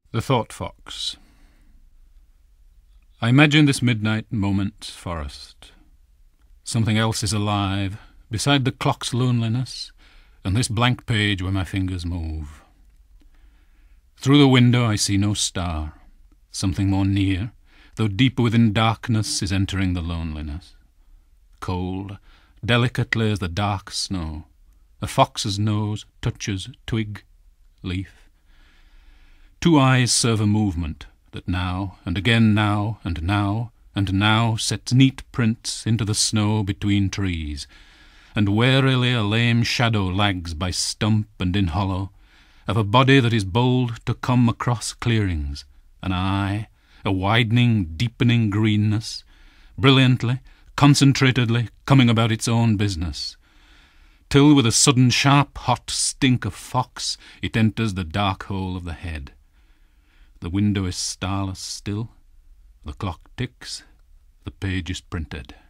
The Thought Fox. I imagine this midnight moment forest. Something else is alive, beside the clock's loneliness, and this blank page where my fingers move. Through the window I see no star. Something more near, though deeper within darkness, is entering the loneliness. Cold, delicately as the dark snow, a fox's nose touches twig, leaf. Two eyes serve a movement that now and again, now and now and now, sets neat prints into the snow between trees, and warily a lame shadow lags by stump and in hollow, of a body that is bold to come across clearings, an eye, a widening, deepening greenness, brilliantly, concentratedly coming about its own business, till with a sudden sharp hot stink of fox it enters the dark hole of the head. The window is starless still, the clock ticks, the page is printed.